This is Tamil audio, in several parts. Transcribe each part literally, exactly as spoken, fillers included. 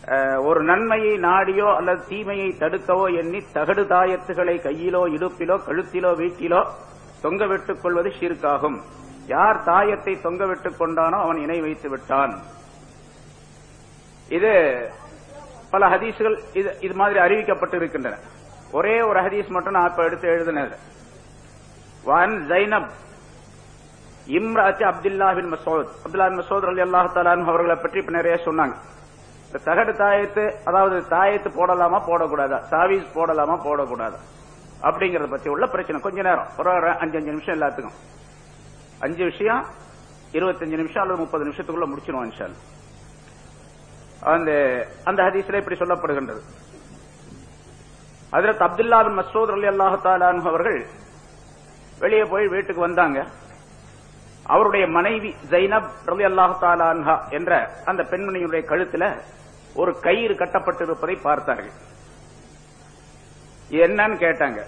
ஒரு நன்மையை நாடியோ அல்லது தீமையை தடுக்கவோ எண்ணி தகடு தாயத்துகளை கையிலோ இடுப்பிலோ கழுத்திலோ வீட்டிலோ தொங்க விட்டுக் கொள்வது ஷிர்காகும். யார் தாயத்தை தொங்க விட்டுக் கொண்டானோ அவன் இணை வைத்து விட்டான். இது பல ஹதீஸ்கள் இது மாதிரி அறிவிக்கப்பட்டு இருக்கின்றன. ஒரே ஒரு ஹதீஸ் மட்டும் நான் இப்ப எடுத்து எழுதினது. வான் ஜைனப் இம்ராத்தி அப்துல்லா பின் மசூத் அப்துல்லா பின் மசூத் ரலியல்லாஹு தஆலா அன்ஹு அவர்களை பற்றி இப்ப நிறைய சொன்னாங்க. இந்த தகடு தாயத்து, அதாவது தாயத்து போடலாமா போடக்கூடாதா, சாவீஸ் போடலாமா போடக்கூடாதா அப்படிங்கறத பத்தி உள்ள பிரச்சனை. கொஞ்ச நேரம் ஒரு அஞ்சு அஞ்சு நிமிஷம் எல்லாத்துக்கும், அஞ்சு விஷயம் இருபத்தஞ்சு நிமிஷம் அல்லது முப்பது நிமிஷத்துக்குள்ள முடிச்சிருவோம் இன்ஷா அல்லாஹ். அந்த அந்த ஹதீஸ்ல இப்படி சொல்லப்படுகின்றது. ஹஜ்ரத் அப்துல்லா பின் மஸ்ஊத் ரலியல்லாஹு தஆலா அன்ஹு அவர்கள் வெளியே போய் வீட்டுக்கு வந்தாங்க. அவருடைய மனைவி ஜைனப் ரலியல்லாஹு தஆலா அன்ஹா என்ற அந்த பெண்மணியுடைய கழுத்துல ஒரு கயிறு கட்டப்பட்டிருப்பதை பார்த்தார்கள். என்னன்னு கேட்டாங்க.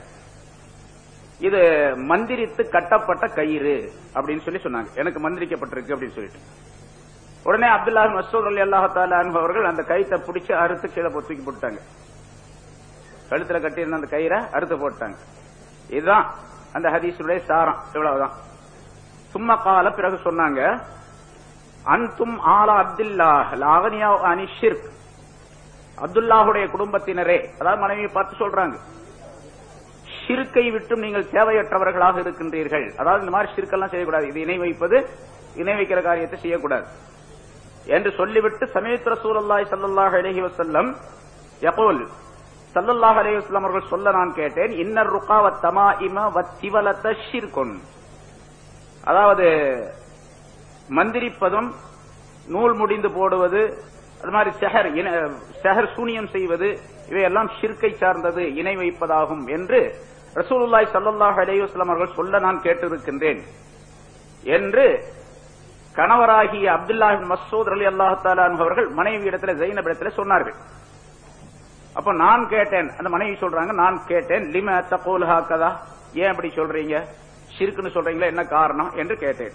இது மந்திரித்து கட்டப்பட்ட கயிறு அப்படின்னு சொல்லி சொன்னாங்க. எனக்கு மந்திரிக்கப்பட்டிருக்கு அப்படின்னு சொல்லிட்டு உடனே அப்துல்லா பின் மஸ்ஊத் ரலியல்லாஹு தஆலா அன்ஹு அவர்கள் அந்த கயித்தை பிடிச்சு அறுத்து கீழே தூக்கி போட்டாங்க. கழுத்துல கட்டியிருந்த அந்த கயிறை அறுத்து போட்டாங்க. இதுதான் அந்த ஹதீஸுடைய சாரம். இவ்வளவுதான். சும்மா கால பிறகு சொன்னாங்க, அன்தும் ஆலா அப்துல்லாஹ் லாகனியா அனி ஷிர்க். அப்துல்லாஹுடைய குடும்பத்தினரே, அதாவது மனைவியை பார்த்து சொல்றாங்க, ஷிர்க்கை விட்டும் நீங்கள் தேவையற்றவர்களாக இருக்கின்றீர்கள். அதாவது இந்த மாதிரி ஷிர்க்கெல்லாம் செய்யக்கூடாது, இது இணை வைப்பது, இணை வைக்கிற காரியத்தை செய்யக்கூடாது என்று சொல்லிவிட்டு சமீத் ரசூலுல்லாஹி ஸல்லல்லாஹு அலைஹி வஸல்லம் யகூல், ஸல்லல்லாஹு அலைஹி வஸல்லம் அவர்கள் சொல்ல நான் கேட்டேன், இன்னர் ருகா வத் தமாயிம வத் திவலத ஷிர்குன். அதாவது மந்திரிப்பதும் நூல் முடிந்து போடுவது, அது மாதிரி செஹர் செஹர் சூனியம் செய்வது, இவையெல்லாம் ஷிர்க்கை சார்ந்தது, இணை வைப்பதாகும் என்று ரசூலுல்லாஹி ஸல்லல்லாஹு அலைஹி வஸல்லம் அவர்கள் சொல்ல நான் கேட்டிருக்கின்றேன் என்று கணவராகிய அப்துல்லாஹ் பின் மஸ்ஊத் ரலியல்லாஹு தஆலா அன்ஹு அவர்கள் மனைவி இடத்துல ஜைனப் இடத்துல சொன்னார்கள். அப்ப நான் கேட்டேன், அந்த மனைவி சொல்றாங்க, நான் கேட்டேன், லிம தகூல் ஹாகதா, ஏன் அப்படி சொல்றீங்க, ஷிர்க்னு சொல்றீங்களா, என்ன காரணம் என்று கேட்டேன்.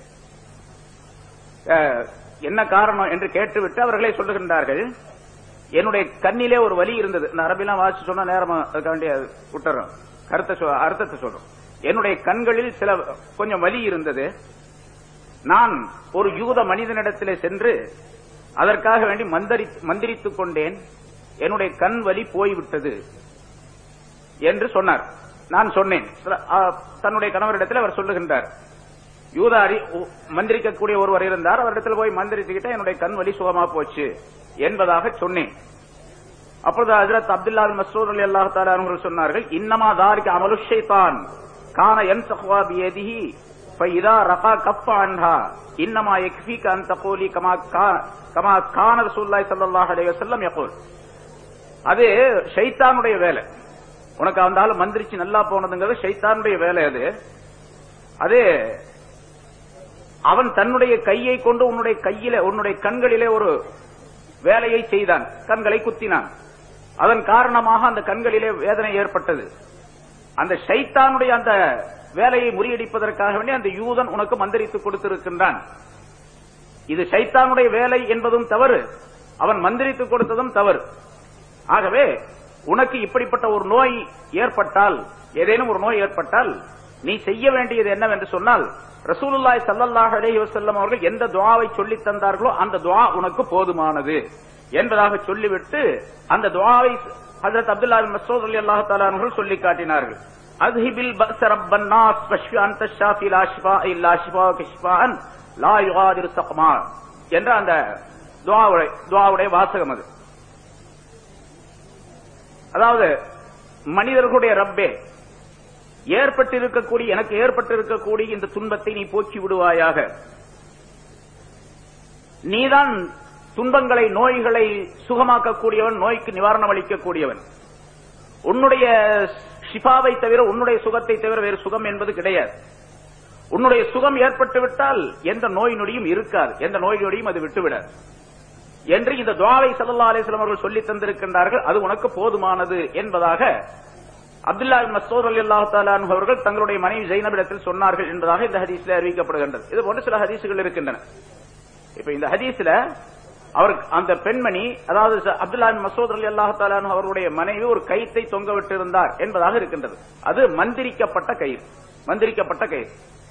என்ன காரணம் என்று கேட்டுவிட்டு அவர்களே சொல்லுகின்றார்கள், என்னுடைய கண்ணிலே ஒரு வலி இருந்தது. இந்த அரபிலாம் வாசிச்சு சொன்னா நேரமா அதுக்காண்டி விட்டுறோம், கருத்தை அர்த்தத்தை சொல்றோம். என்னுடைய கண்களில் சில கொஞ்சம் வலி இருந்தது. நான் ஒரு யூத மனிதனிடத்திலே சென்று அதற்காக வேண்டி மந்திரித்துக் கொண்டேன். என்னுடைய கண் வலி போய்விட்டது என்று சொன்னார். நான் சொன்னேன். தன்னுடைய கணவரிடத்தில் அவர் சொல்லுகின்றார், யூதாரி மந்திரிக்கக்கூடிய ஒருவர் இருந்தார், அவரிடத்தில் போய் மந்திரித்துக்கிட்ட என்னுடைய கண் வலி சுகமா போச்சு என்பதாக சொன்னேன். அப்பொழுது ஹஜ்ரத் அப்துல்லா பின் மஸ்ஊத் ரலியல்லாஹு தஆலா அன்ஹு சொன்னார்கள், இன்னமா தாரிக அமலு ஷைத்தான் கான யன்சஹு பியதிஹி ஃபஇதா ரகா கஃப அன்ஹா இன்னமா யக்ஃபீக அன் தகூலி கமா கமா கான ரசூலுல்லாஹி ஸல்லல்லாஹு அலைஹி வஸல்லம் யகூல். அது ஷைத்தானுடைய வேலை. உனக்கு அந்த ஆளு மந்திரிச்சு நல்லா போனதுங்கிறது ஷைத்தானுடைய வேலை. அது அது அவன் தன்னுடைய கையை கொண்டு உன்னுடைய கையில உன்னுடைய கண்களிலே ஒரு வேலையை செய்தான், கண்களை குத்தினான். அதன் காரணமாக அந்த கண்களிலே வேதனை ஏற்பட்டது. அந்த ஷைத்தானுடைய அந்த வேலையை முறியடிப்பதற்காக வேண்டி அந்த யூதன் உனக்கு மந்திரித்து கொடுத்திருக்கின்றான். இது ஷைத்தானுடைய வேலை என்பதும் தவறு, அவன் மந்திரித்து கொடுத்ததும் தவறு. ஆகவே உனக்கு இப்படிப்பட்ட ஒரு நோய் ஏற்பட்டால், ஏதேனும் ஒரு நோய் ஏற்பட்டால் நீ செய்ய வேண்டியது என்னவென்று சொன்னால், ரசூலுல்லாஹி ஸல்லல்லாஹு அலைஹி வஸல்லம் அவர்கள் எந்த துஆவை சொல்லித் தந்தார்களோ அந்த துஆ உனக்கு போதுமானது என்பதாக சொல்லிவிட்டு அந்த துஆவை ஹஜ்ரத் அப்துல்லாஹ் பின் மஸ்ஊத் ரலியல்லாஹு தஆலா அன்ஹு சொல்லி காட்டினார்கள். அஸ்ஹிபில் பஅஸ ரப்பன் நாஸ் வஷ்ஃபி அன்த ஷாஃபி லா ஷிஃபா இல்லா ஷிஃபாஉக ஷிஃபாஅன் லா யுகாதிரு ஸக்மா என்ற அந்த துஆவுடைய துஆவுடைய வாசகம் அது. அதாவது மனிதர்களுடைய ரப்பே, ஏற்பட்டிருக்கக்கூடிய எனக்கு ஏற்பட்டிருக்கக்கூடிய இந்த துன்பத்தை நீ போக்கி விடுவாயாக. நீதான் துன்பங்களை நோய்களை சுகமாக்கக்கூடியவன், நோய்க்கு நிவாரணம் அளிக்கக்கூடியவன். உன்னுடைய ஷிஃபாவை தவிர, உன்னுடைய சுகத்தை தவிர வேறு சுகம் என்பது கிடையாது. உன்னுடைய சுகம் ஏற்பட்டு விட்டால் எந்த நோய் நொடியும் இருக்காது, எந்த நோய் நொடியும் அது விட்டுவிடாது என்று இந்த துஆவை ஸல்லல்லாஹு அலைஹி வஸல்லம் அவர்கள் சொல்லி தந்திருக்கின்றார்கள். அது உனக்கு போதுமானது என்பதாக அப்துல்லாஹ் பின் மஸ்ஊத் ரலியல்லாஹு தஆலா அன்ஹு அவர்கள் தங்களுடைய மனைவி ஜைனபிடத்தில் சொன்னார்கள் என்பதாக இந்த ஹதீஸ்ல அறிவிக்கப்படுகின்றது. இது போன்ற சில ஹதீசுகள் இருக்கின்றன. இப்ப இந்த ஹதீஸ்ல அவருக்கு அந்த பெண்மணி, அதாவது அப்துல்லா பின் மஸ்ஊத் ரலியல்லாஹு தஆலா அன்ஹு அவருடைய மனைவி ஒரு கயிற்றை தொங்க விட்டிருந்தார் என்பதாக இருக்கின்றது. அது மந்திரிக்கப்பட்ட கயிறு. மந்திரிக்கப்பட்ட கயிறு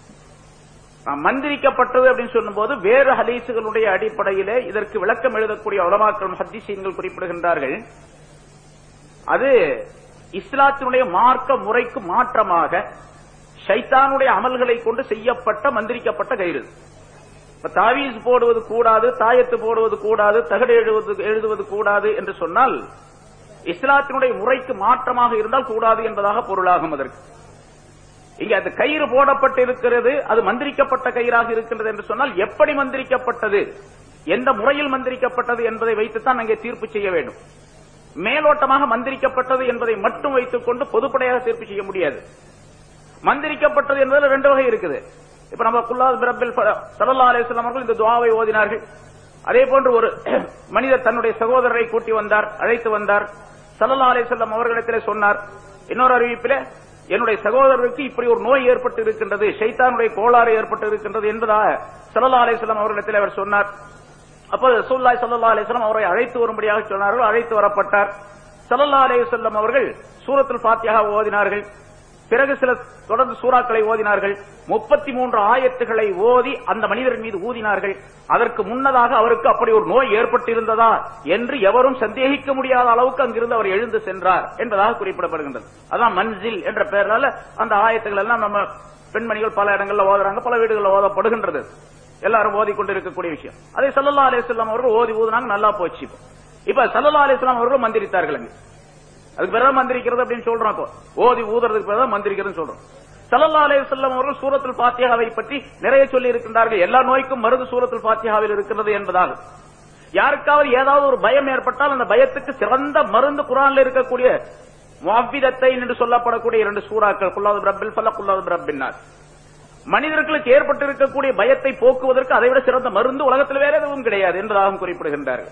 மந்திரிக்கப்பட்டது அப்படின்னு சொல்லும் போது வேறு ஹதீசுகளுடைய அடிப்படையிலே இதற்கு விளக்கம் எழுதக்கூடிய உலமாக்கள் முஹத்திஸீன்கள் குறிப்பிடுகின்றார்கள். அது இஸ்லாத்தினுடைய மார்க்க முறைக்கு மாற்றமாக ஷைத்தானுடைய அமல்களை கொண்டு செய்யப்பட்ட மந்திரிக்கப்பட்ட கயிறு. தாவீஸ் போடுவது கூடாது, தாயத்து போடுவது கூடாது, தகடு எழுதுவது எழுதுவது கூடாது என்று சொன்னால் இஸ்லாத்தினுடைய முறைக்கு மாற்றமாக இருந்தால் கூடாது என்பதாக பொருளாகும். அதற்கு இங்க அந்த கயிறு போடப்பட்டு இருக்கிறது, அது மந்திரிக்கப்பட்ட கயிறாக இருக்கின்றது என்று சொன்னால் எப்படி மந்திரிக்கப்பட்டது, எந்த முறையில் மந்திரிக்கப்பட்டது என்பதை வைத்துத்தான் அங்கே தீர்ப்பு செய்ய வேண்டும். மேலோட்டமாக மந்திரிக்கப்பட்டது என்பதை மட்டும் வைத்துக் கொண்டு பொதுப்படையாக தீர்ப்பு செய்ய முடியாது. மந்திரிக்கப்பட்டது என்பதில் ரெண்டு வகை இருக்குது. இப்ப நம்ம குல்லாத் பிரபில் ஸல்லல்லாஹு அலைஹி வஸல்லம் அவர்கள் இந்த துஆவை ஓதினார்கள். அதே போன்று ஒரு மனிதர் தன்னுடைய சகோதரரை கூட்டி வந்தார், அழைத்து வந்தார். ஸல்லல்லாஹு அலைஹி வஸல்லம் அவர்களிடத்திலே சொன்னார், இன்னொரு அறிவிப்பிலே என்னுடைய சகோதரருக்கு இப்படி ஒரு நோய் ஏற்பட்டு இருக்கின்றது, ஷைத்தானுடைய கோளாறு ஏற்பட்டு இருக்கின்றது என்பதாக ஸல்லல்லாஹு அலைஹி வஸல்லம் அவர்களிடத்திலே அவர் சொன்னார். அப்போது ரசூலுல்லாஹி ஸல்லல்லாஹு அலைஹி வஸல்லம் அவரை அழைத்து வரும்படியாக சொன்னார்கள். அழைத்து வரப்பட்டார். ஸல்லல்லாஹு அலைஹி வஸல்லம் அவர்கள் சூரத்துல் ஃபாத்திஹா ஓதினார்கள். பிறகு சில தொடர்ந்து சூறாக்களை ஓதினார்கள். முப்பத்தி மூன்று ஆயத்துகளை ஓதி அந்த மனிதர் மீது ஊதினார்கள். அதற்கு முன்னதாக அவருக்கு அப்படி ஒரு நோய் ஏற்பட்டிருந்ததா என்று எவரும் சந்தேகிக்க முடியாத அளவுக்கு அங்கிருந்து அவர் எழுந்து சென்றார் என்பதாக குறிப்பிடப்படுகின்றது. அதான் மன்சில் என்ற பெயரால அந்த ஆயத்துகள் எல்லாம் நம்ம பெண்மணிகள் பல இடங்களில் ஓதுறாங்க, பல வீடுகளில் ஓதப்படுகின்றது. எல்லாரும் ஓதிக்கொண்டிருக்கக்கூடிய விஷயம். அதை ஸல்லல்லாஹு அலைஹி வஸல்லம் அவர்கள் ஓதி ஊதினாங்க, நல்லா போச்சு. இப்ப ஸல்லல்லாஹு அலைஹி வஸல்லம் அவர்கள் மந்திரித்தார்கள். அதுக்கு பிறகு மந்திரிக்கிறது அப்படின்னு சொல்றோம். ஓதி ஊதுறதுக்கு பிறகு மந்திரிக்கிறதுன்னு சொல்றோம். ஸல்லல்லாஹு அலைஹி வஸல்லம் அவர்கள் சூரத்துல் ஃபாத்திஹாவை பற்றி நிறைய சொல்லி இருக்கின்றார்கள். எல்லா நோய்க்கும் மருந்து சூரத்துல் ஃபாத்திஹாவில் இருக்கிறது என்பதாக. யாருக்காவது ஏதாவது ஒரு பயம் ஏற்பட்டால் அந்த பயத்துக்கு சிறந்த மருந்து குர்ஆன்ல இருக்கக்கூடிய முஅவ்விதத்தைன் என்று சொல்லப்படக்கூடிய இரண்டு சூறாக்கள், குல்லாது பிரப்பில் ஃபலக், குல்லாது பிரப்பின் நாஸ். மனிதர்களுக்கு ஏற்பட்டிருக்கக்கூடிய பயத்தை போக்குவதற்கு அதைவிட சிறந்த மருந்து உலகத்தில் வேற எதுவும் கிடையாது என்பதாகவும் குறிப்பிடுகின்றார்கள்.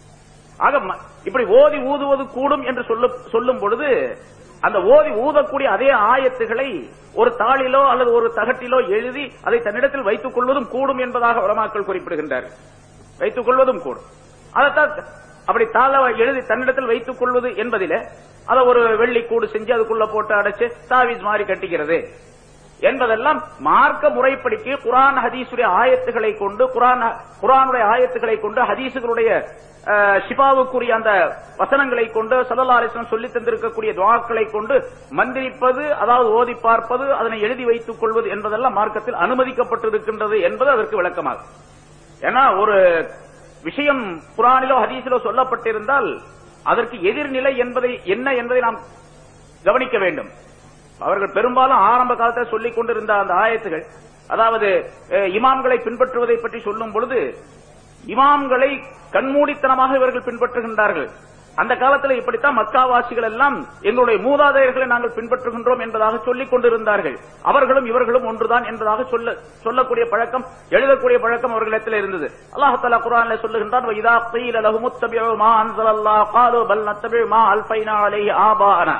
ஆக இப்படி ஓதி ஊதுவது கூடும் என்று சொல்லும் பொழுது அந்த ஓதி ஊதக்கூடிய அதே ஆயத்துகளை ஒரு தாளிலோ அல்லது ஒரு தகட்டிலோ எழுதி அதை தன்னிடத்தில் வைத்துக் கொள்வதும் கூடும் என்பதாக உலமாக்கள் குறிப்பிடுகின்றார்கள். வைத்துக் கொள்வதும் கூடும். அதைத்தான் அப்படி தாள எழுதி தன்னிடத்தில் வைத்துக் கொள்வது என்பதிலே அதை ஒரு வெள்ளி கூடு செஞ்சு அதுக்குள்ள போட்டு அடைச்சு தாவீஸ் மாதிரி கட்டிக்கிறது என்பதெல்லாம் மார்க்க முறைப்படிக்கு குர்ஆன் ஹதீஸுடைய ஆயத்துக்களை கொண்டு குர்ஆன் குர்ஆனுடைய ஆயத்துக்களை கொண்டு ஹதீஸுகளுடைய ஷிஃபாவுக்குரிய அந்த வசனங்களை கொண்டு ஸல்லல்லாஹு அலைஹி வஸல்லம் சொல்லி தந்திருக்கக்கூடிய துஆக்களை கொண்டு மந்திரிப்பது, அதாவது ஓதி பார்ப்பது, அதனை எழுதி வைத்துக் கொள்வது என்பதெல்லாம் மார்க்கத்தில் அனுமதிக்கப்பட்டிருக்கின்றது என்பது அதற்கு விளக்கமாகும். ஏன்னா ஒரு விஷயம் குர்ஆனிலோ ஹதீஸிலோ சொல்லப்பட்டிருந்தால் அதற்கு எதிர்நிலை என்பதை என்ன என்பதை நாம் கவனிக்க வேண்டும். அவர்கள் பெரும்பாலும் ஆரம்ப காலத்தில் சொல்லிக் கொண்டிருந்த அந்த ஆயத்துகள், அதாவது இமாம்களை பின்பற்றுவதை பற்றி சொல்லும் பொழுது இமாம்களை கண்மூடித்தனமாக இவர்கள் பின்பற்றுகின்றார்கள். அந்த காலத்தில் இப்படித்தான் மக்காவாசிகள் எல்லாம் எங்களுடைய மூதாதையர்களை நாங்கள் பின்பற்றுகின்றோம் என்பதாக சொல்லிக் கொண்டிருந்தார்கள். அவர்களும் இவர்களும் ஒன்றுதான் என்பதாக சொல்ல சொல்லக்கூடிய பழக்கம், எழுதக்கூடிய பழக்கம் அவர்களிடத்தில் இருந்தது. அல்லாஹ் தஆலா குர்ஆனிலே சொல்லுகின்றான், வஇதா கீல லஹும் இத்தபிஉ மா அன்ஸலல்லாஹு காலூ பல் நத்தபிஉ மா அல்ஃபைனா அலைஹி ஆபாஅனா.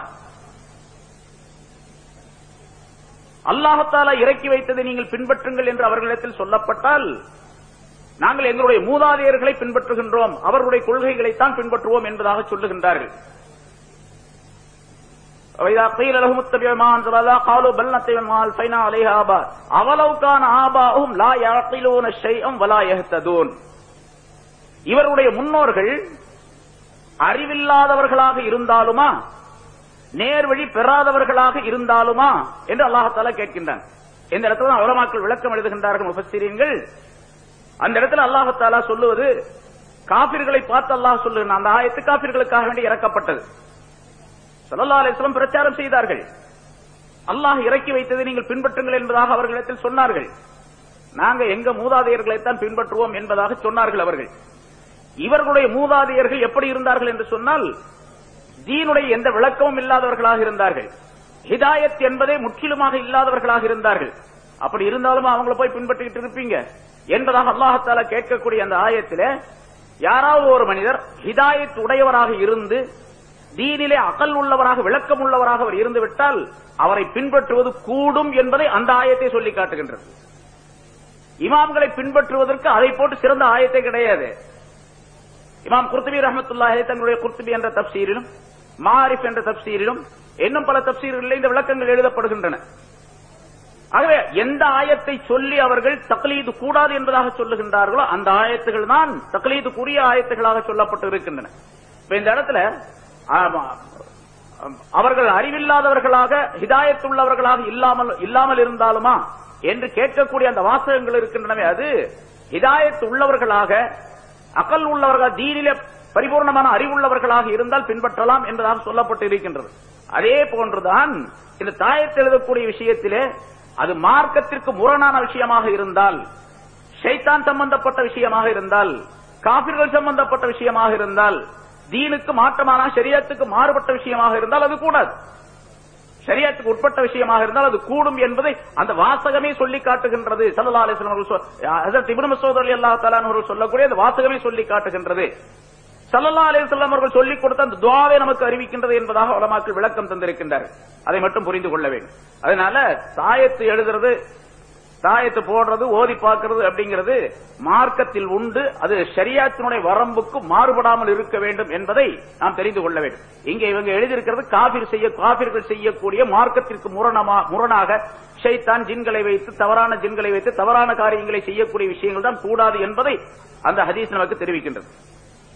அல்லாஹ் தஆலா இறக்கி வைத்ததை நீங்கள் பின்பற்றுங்கள் என்று அவர்களிடத்தில் சொல்லப்பட்டால் நாங்கள் எங்களுடைய மூதாதையர்களை பின்பற்றுகின்றோம், அவர்களுடைய கொள்கைகளைத்தான் பின்பற்றுவோம் என்பதாக சொல்லுகின்றார்கள். இவருடைய முன்னோர்கள் அறிவில்லாதவர்களாக இருந்தாலுமா, நேர்வழி பெறாதவர்களாக இருந்தாலுமா என்று அல்லாஹ் தஆலா கேட்கின்றான். இந்த இடத்துல உலமாக்கள் விளக்கம் எழுதுகின்றார்கள் முஃபஸ்ஸிரீன்கள். அந்த இடத்துல அல்லாஹ் தஆலா சொல்லுவது காபிர்களை பார்த்து அல்லாஹ் சொல்லுகிறான். அந்த ஆயத்து காபிர்களுக்காக வேண்டி இறக்கப்பட்டது. ஸல்லல்லாஹு அலைஹி வஸல்லம் பிரச்சாரம் செய்தார்கள். அல்லாஹ் இறக்கி வைத்ததை நீங்கள் பின்பற்றுங்கள் என்பதாக அவர்களிடத்தில் சொன்னார்கள். நாங்க எங்க மூதாதையர்களைத்தான் பின்பற்றுவோம் என்பதாக சொன்னார்கள் அவர்கள். இவர்களுடைய மூதாதையர்கள் எப்படி இருந்தார்கள் என்று சொன்னால் தீனுடைய எந்த விளக்கமும் இல்லாதவர்களாக இருந்தார்கள். ஹிதாயத் என்பதே முற்றிலுமாக இல்லாதவர்களாக இருந்தார்கள். அப்படி இருந்தாலும் அவங்களை போய் பின்பற்றிட்டு இருப்பீங்க என்பதாக அல்லாஹ் தஆலா கேட்கக்கூடிய அந்த ஆயத்திலே யாராவது ஒரு மனிதர் ஹிதாயத் உடையவராக இருந்து தீனிலே அகல் உள்ளவராக விளக்கம் உள்ளவராக அவர் இருந்து விட்டால் அவரை பின்பற்றுவது கூடும் என்பதை அந்த ஆயத்தை சொல்லி காட்டுகின்றது. இமாம்களை பின்பற்றுவதற்கு அதை போட்டு சிறந்த ஆயத்தை கிடையாது. இமாம் குர்துபி ரஹ்மத்துல்லாஹி அலைஹி தங்களுடைய குர்துபி என்ற தப்சீரிலும் மாரிஃப் என்ற தப்சீரிலும் இன்னும் பல தப்சீர்களில் இந்த விளக்கங்கள் எழுதப்படுகின்றன. ஆகவே எந்த ஆயத்தை சொல்லி அவர்கள் தக்லீது கூடாது என்பதாக சொல்லுகின்றார்களோ அந்த ஆயத்துகள் தான் தக்லீதுக்குரிய ஆயத்துகளாக சொல்லப்பட்டு இருக்கின்றன. இந்த இடத்துல அவர்கள் அறிவில்லாதவர்களாக ஹிதாயத் உள்ளவர்களாக இல்லாமல் இல்லாமல் இருந்தாலுமா என்று கேட்கக்கூடிய அந்த வாசகங்கள் இருக்கின்றனவே, அது ஹிதாயத் உள்ளவர்களாக அகல் உள்ளவர்கள் தீனிலே பரிபூர்ணமான அறிவுள்ளவர்களாக இருந்தால் பின்பற்றலாம் என்பதாக சொல்லப்பட்டு இருக்கின்றது. அதே போன்றுதான் இந்த தாயத்தை எழுதக்கூடிய விஷயத்திலே அது மார்க்கத்திற்கு முரணான விஷயமாக இருந்தால், ஷைத்தான் சம்பந்தப்பட்ட விஷயமாக இருந்தால், காபிர்கள் சம்பந்தப்பட்ட விஷயமாக இருந்தால், தீனுக்கு மாற்றமான ஷரியத்துக்கு மாறுபட்ட விஷயமாக இருந்தால் அது கூடாது. ஷரியத்துக்கு உட்பட்ட விஷயமாக இருந்தால் அது கூடும் என்பதை அந்த வாசகமே சொல்லி காட்டுகின்றது. ஸல்லல்லாஹு அலைஹி வஸல்லம் ஹஜ்ரத் இப்னு மஸ்ஊத் ரலியல்லாஹு தஆலா அவர்கள் சொல்லக்கூடிய அந்த வாசகமே சொல்லி காட்டுகின்றது. ஸல்லல்லாஹு அலைஹி வஸல்லம் அவர்கள் சொல்லிக் கொடுத்த அந்த துஆவை நமக்கு அறிவிக்கின்றது என்பதாக உலமாக்கள் விளக்கம் தந்திருக்கின்றார்கள். அதை மட்டும் புரிந்து கொள்ள வேண்டும். அதனால தாயத்து எழுதுறது, தாயத்து போடுறது, ஓதி பார்க்கிறது அப்படிங்கிறது மார்க்கத்தில் உண்டு. அது ஷரியத்தினுடைய வரம்புக்கு மாறுபடாமல் இருக்க வேண்டும் என்பதை நாம் தெரிந்து கொள்ள வேண்டும். இங்கே இவங்க எழுதியிருக்கிறது காபிர் செய்ய காபிர்கள் செய்யக்கூடிய மார்க்கத்திற்கு முரணாக ஷைத்தான் ஜின்களை வைத்து தவறான ஜின்களை வைத்து தவறான காரியங்களை செய்யக்கூடிய விஷயங்கள் தான் கூடாது என்பதை அந்த ஹதீஸ் நமக்கு தெரிவிக்கின்றது.